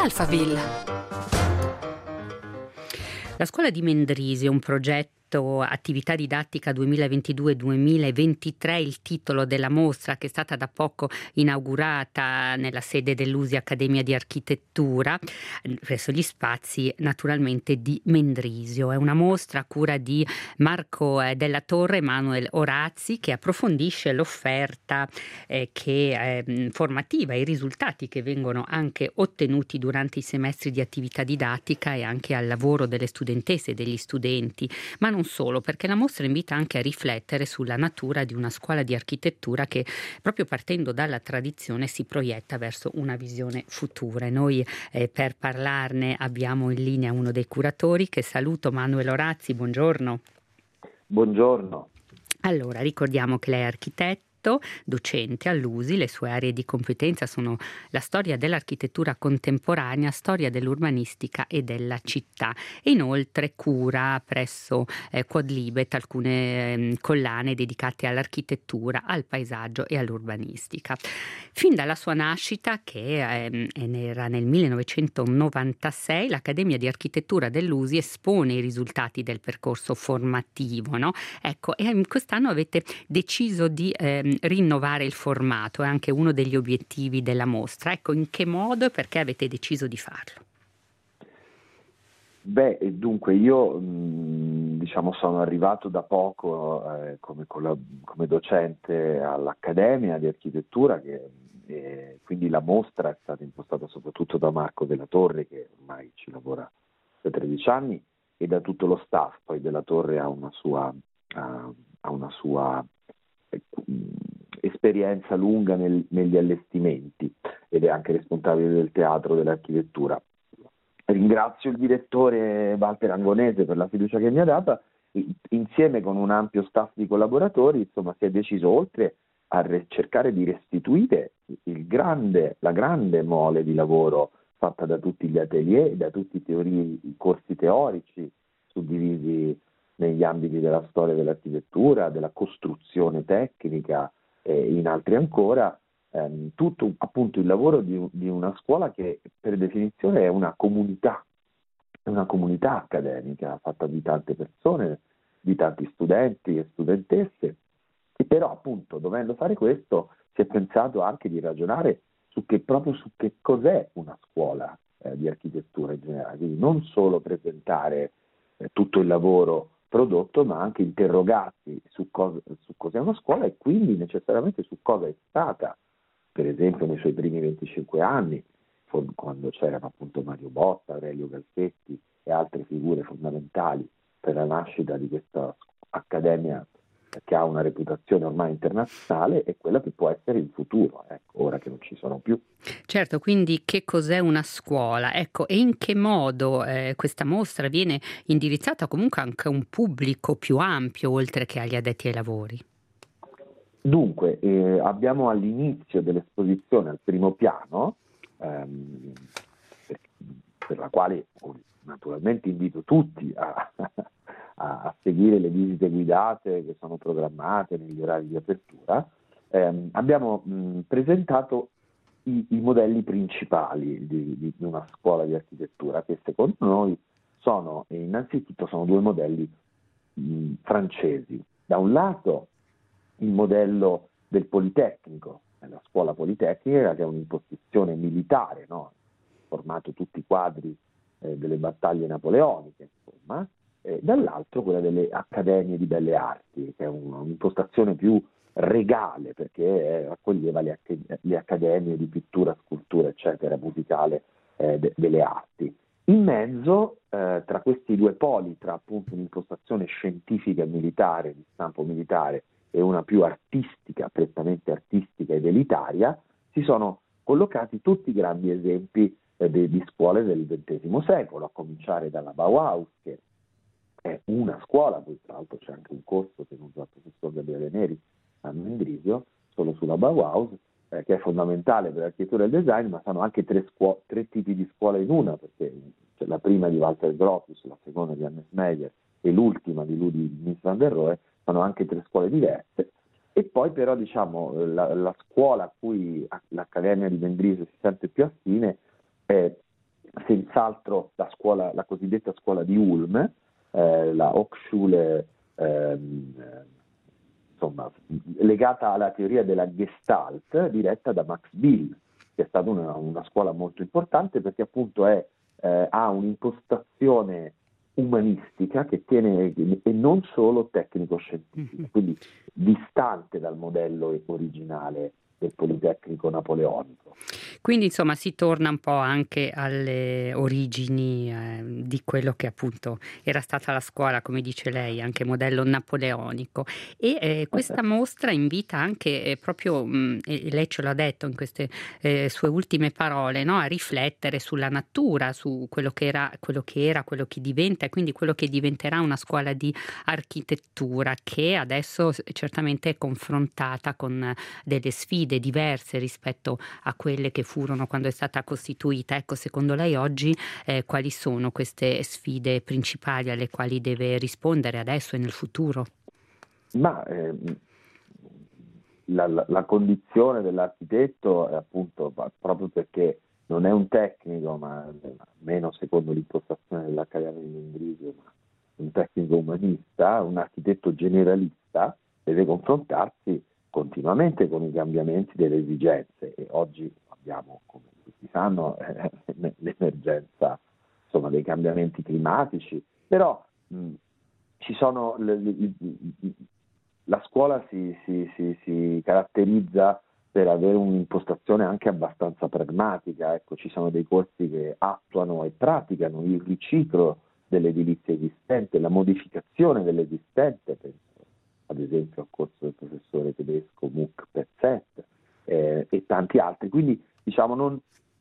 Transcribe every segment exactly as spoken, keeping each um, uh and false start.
Alphaville. La scuola di Mendrisio è un progetto attività didattica duemilaventidue duemilaventitré, il titolo della mostra che è stata da poco inaugurata nella sede dell'U S I Accademia di Architettura presso gli spazi naturalmente di Mendrisio. È una mostra a cura di Marco della Torre e Manuel Orazzi, che approfondisce l'offerta eh, che eh, formativa, i risultati che vengono anche ottenuti durante i semestri di attività didattica e anche al lavoro delle studentesse e degli studenti, ma non solo, perché la mostra invita anche a riflettere sulla natura di una scuola di architettura che, proprio partendo dalla tradizione, si proietta verso una visione futura. E noi eh, per parlarne abbiamo in linea uno dei curatori, che saluto, Manuel Orazzi. Buongiorno. Buongiorno. Allora, ricordiamo che lei è architetto, docente all'U S I, le sue aree di competenza sono la storia dell'architettura contemporanea, storia dell'urbanistica e della città, e inoltre cura presso eh, Quodlibet alcune eh, collane dedicate all'architettura, al paesaggio e all'urbanistica. Fin dalla sua nascita, che eh, era nel millenovecentonovantasei, l'Accademia di Architettura dell'U S I espone i risultati del percorso formativo, no? Ecco, e quest'anno avete deciso di eh, rinnovare il formato, è anche uno degli obiettivi della mostra. Ecco, in che modo e perché avete deciso di farlo? Beh, dunque io mh, diciamo sono arrivato da poco eh, come, collab- come docente all'Accademia di Architettura, che, eh, quindi la mostra è stata impostata soprattutto da Marco della Torre, che ormai ci lavora da tredici anni, e da tutto lo staff. Poi della Torre ha una sua, ha, ha una sua eh, esperienza lunga nel, negli allestimenti ed è anche responsabile del teatro dell'architettura. Ringrazio il direttore Walter Angonese per la fiducia che mi ha data. Insieme con un ampio staff di collaboratori, insomma, si è deciso, oltre a re- cercare di restituire il grande, la grande mole di lavoro fatta da tutti gli atelier, da tutti i, teori, i corsi teorici suddivisi negli ambiti della storia dell'architettura, della costruzione tecnica e in altri ancora, ehm, tutto appunto il lavoro di, di una scuola che per definizione è una comunità, è una comunità accademica fatta di tante persone, di tanti studenti e studentesse, e però appunto dovendo fare questo si è pensato anche di ragionare su che, proprio su che cos'è una scuola eh, di architettura in generale, quindi non solo presentare eh, tutto il lavoro prodotto, ma anche interrogarsi su cosa, su cos'è una scuola e quindi necessariamente su cosa è stata, per esempio nei suoi primi venticinque anni, quando c'erano appunto Mario Botta, Aurelio Galzetti e altre figure fondamentali per la nascita di questa accademia che ha una reputazione ormai internazionale, e quella che può essere in futuro, ecco, ora che non ci sono più. Certo, quindi che cos'è una scuola? Ecco, e in che modo eh, questa mostra viene indirizzata comunque anche a un pubblico più ampio, oltre che agli addetti ai lavori? Dunque, eh, abbiamo all'inizio dell'esposizione, al primo piano, ehm, per, per la quale naturalmente invito tutti a, a, a seguire le visite guidate che sono programmate negli orari di apertura, ehm, abbiamo mh, presentato i, i modelli principali di, di, di una scuola di architettura, che secondo noi sono, innanzitutto, sono due modelli mh, francesi. Da un lato il modello del Politecnico, la scuola politecnica, che è un'imposizione militare, no? Formato tutti i quadri eh, delle battaglie napoleoniche, insomma, eh, dall'altro quella delle accademie di belle arti, che è un, un'impostazione più regale, perché eh, accoglieva le, le accademie di pittura, scultura, eccetera, musicale, eh, de, delle arti. In mezzo, eh, tra questi due poli, tra appunto un'impostazione scientifica e militare, di stampo militare, e una più artistica, prettamente artistica ed elitaria, si sono collocati tutti i grandi esempi eh, de, di scuole del ventesimo secolo, a cominciare dalla Bauhaus, che è una scuola, poi tra l'altro c'è anche un corso tenuto dal professor Gabriele Neri a Mendrisio, solo sulla Bauhaus, eh, che è fondamentale per l'architettura e il design, ma sono anche tre, scuo- tre tipi di scuola in una, perché c'è la prima di Walter Gropius, la seconda di Hannes Meyer e l'ultima di Ludwig Mies van der Rohe, sono anche tre scuole diverse. E poi però diciamo la, la scuola a cui l'Accademia di Mendrisio si sente più affine è senz'altro la scuola, la cosiddetta scuola di Ulm, eh, la Hochschule, ehm, insomma, legata alla teoria della Gestalt, diretta da Max Bill, che è stata una, una scuola molto importante perché appunto è, eh, ha un'impostazione umanistica che tiene, e non solo tecnico-scientifica, quindi distante dal modello originale del Politecnico napoleonico. Quindi insomma si torna un po' anche alle origini eh, di quello che appunto era stata la scuola, come dice lei, anche modello napoleonico. E eh, questa mostra invita anche eh, proprio, mh, e lei ce l'ha detto in queste eh, sue ultime parole, no? A riflettere sulla natura, su quello che era, quello che era, quello che diventa, e quindi quello che diventerà una scuola di architettura che adesso certamente è confrontata con delle sfide diverse rispetto a quelle che furono quando è stata costituita. Ecco, secondo lei oggi eh, quali sono queste sfide principali alle quali deve rispondere adesso e nel futuro? Ma eh, la, la, la condizione dell'architetto è appunto proprio perché non è un tecnico, ma almeno secondo l'impostazione dell'Accademia di Mendrisio, ma un tecnico umanista, un architetto generalista deve confrontarsi continuamente con i cambiamenti delle esigenze, e oggi abbiamo, come tutti sanno, eh, l'emergenza, insomma, dei cambiamenti climatici, però mh, ci sono le, le, la scuola si, si, si, si caratterizza per avere un'impostazione anche abbastanza pragmatica. Ecco, ci sono dei corsi che attuano e praticano il riciclo dell'edilizia esistente, la modificazione dell'esistente, penso ad esempio al corso del professore tedesco Muck Petzet, eh, e tanti altri. Quindi diciamo non,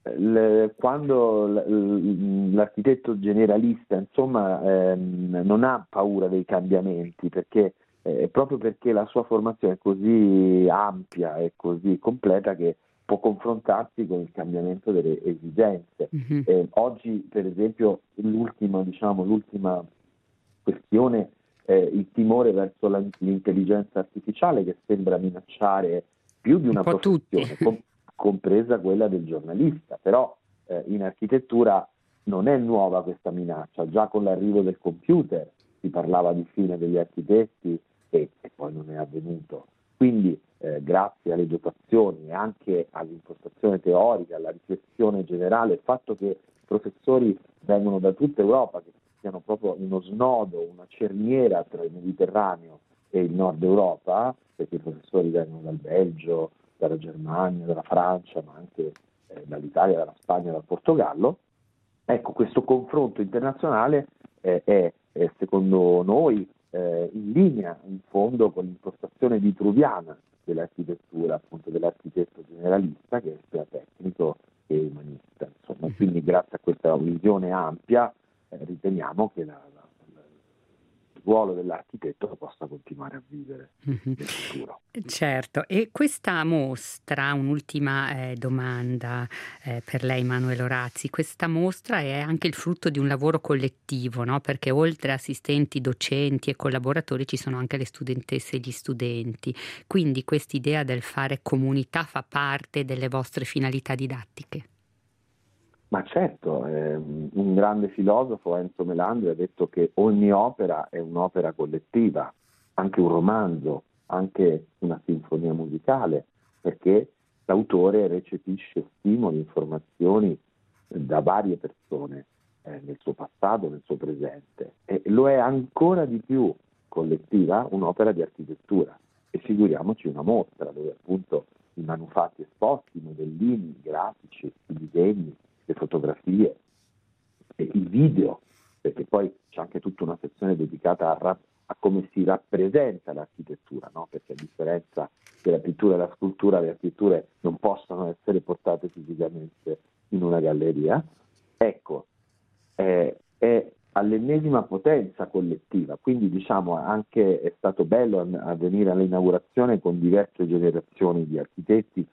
le, quando l'architetto generalista insomma ehm, non ha paura dei cambiamenti, perché eh, proprio perché la sua formazione è così ampia e così completa che può confrontarsi con il cambiamento delle esigenze. Mm-hmm. Eh, oggi per esempio l'ultima, diciamo, l'ultima questione, eh, il timore verso la, l'intelligenza artificiale, che sembra minacciare più di una un professione, com- compresa quella del giornalista, però eh, in architettura non è nuova questa minaccia, già con l'arrivo del computer si parlava di fine degli architetti e, e poi non è avvenuto. Quindi eh, grazie alle dotazioni e anche all'impostazione teorica, alla riflessione generale, il fatto che professori vengono da tutta Europa, che siano proprio uno snodo, una cerniera tra il Mediterraneo e il Nord Europa, perché i professori vengono dal Belgio, dalla Germania, dalla Francia, ma anche eh, dall'Italia, dalla Spagna, dal Portogallo. Ecco, questo confronto internazionale eh, è, è secondo noi eh, in linea, in fondo, con l'impostazione vitruviana dell'architettura, appunto dell'architetto generalista, che è sia tecnico che umanista. Insomma, mm-hmm. Quindi grazie a questa visione ampia eh, riteniamo che la, la, la, il ruolo dell'architetto possa continuare a vivere mm-hmm. nel futuro. Certo, e questa mostra, un'ultima eh, domanda eh, per lei Manuel Orazzi, questa mostra è anche il frutto di un lavoro collettivo, no? Perché oltre a assistenti, docenti e collaboratori ci sono anche le studentesse e gli studenti, quindi quest'idea del fare comunità fa parte delle vostre finalità didattiche? Ma certo, eh, un grande filosofo, Enzo Melandri, ha detto che ogni opera è un'opera collettiva, anche un romanzo, anche una sinfonia musicale, perché l'autore recepisce stimoli, informazioni da varie persone eh, nel suo passato, nel suo presente, e lo è ancora di più collettiva un'opera di architettura, e figuriamoci una mostra dove appunto i manufatti esposti, i modellini, i grafici, i disegni, le fotografie, e i video, perché poi c'è anche tutta una sezione dedicata a, rap- a come si rappresenta l'architettura, no? Perché a differenza della pittura e della scultura, le architetture non possono essere portate fisicamente in una galleria. Ecco, eh, è all'ennesima potenza collettiva, quindi diciamo anche è stato bello a, a venire all'inaugurazione con diverse generazioni di architetti.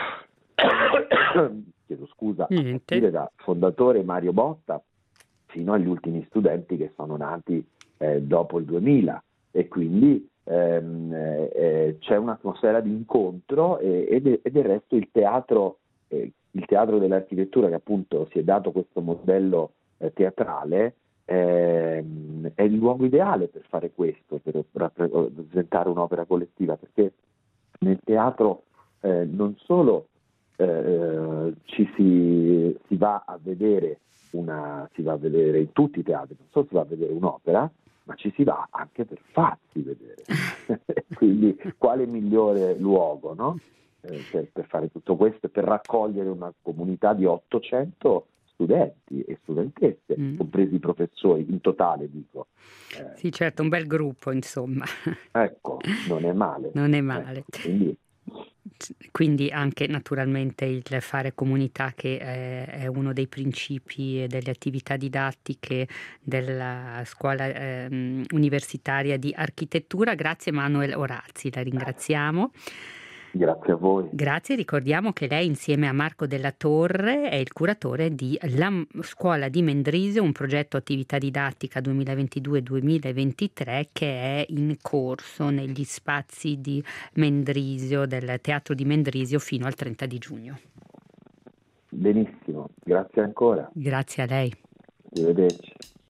Chiedo scusa, a partire da fondatore Mario Botta fino agli ultimi studenti che sono nati eh, dopo il duemila, e quindi ehm, eh, c'è un'atmosfera di incontro e, e, de, e del resto il teatro eh, il teatro dell'architettura, che appunto si è dato questo modello eh, teatrale, ehm, è il luogo ideale per fare questo, per rappresentare un'opera collettiva, perché nel teatro eh, non solo eh, ci si, si va a vedere una, si va a vedere in tutti i teatri, non solo si va a vedere un'opera, ma ci si va anche per farsi vedere. Quindi quale migliore luogo, no? Eh, per, per fare tutto questo, per raccogliere una comunità di ottocento studenti e studentesse, mm. compresi i professori, in totale dico. Eh, sì, certo, un bel gruppo, insomma. Ecco, non è male. Non è male. Ecco, quindi... quindi anche naturalmente il fare comunità, che è, è uno dei principi e delle attività didattiche della scuola eh, universitaria di architettura. Grazie Manuel Orazzi, la ringraziamo. Grazie a voi. Grazie, ricordiamo che lei insieme a Marco Della Torre è il curatore di La Scuola di Mendrisio, un progetto attività didattica duemilaventidue duemilaventitré che è in corso negli spazi di Mendrisio, del Teatro di Mendrisio, fino al trenta di giugno. Benissimo, grazie ancora. Grazie a lei. Arrivederci.